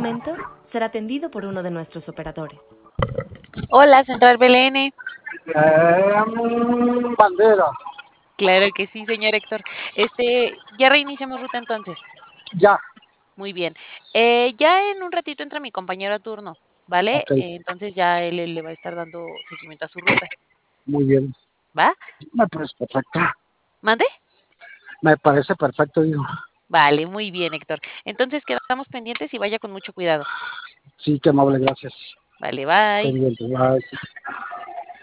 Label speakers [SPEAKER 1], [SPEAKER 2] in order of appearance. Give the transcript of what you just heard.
[SPEAKER 1] momento será atendido por uno de nuestros operadores.
[SPEAKER 2] Hola, Central BLN.
[SPEAKER 3] Bandera.
[SPEAKER 2] Claro que sí, señor Héctor. Ya reiniciamos ruta entonces.
[SPEAKER 3] Ya.
[SPEAKER 2] Muy bien. Ya en un ratito entra mi compañero a turno, ¿vale?
[SPEAKER 3] Okay.
[SPEAKER 2] Entonces ya él le va a estar dando seguimiento a su ruta.
[SPEAKER 3] Muy bien.
[SPEAKER 2] ¿Va?
[SPEAKER 3] Me parece perfecto.
[SPEAKER 2] ¿Mande?
[SPEAKER 3] Me parece perfecto, digo.
[SPEAKER 2] Vale, muy bien, Héctor. Entonces quedamos pendientes y vaya con mucho cuidado.
[SPEAKER 3] Sí, qué amable, gracias.
[SPEAKER 2] Vale, bye.
[SPEAKER 3] Pendiente, bye.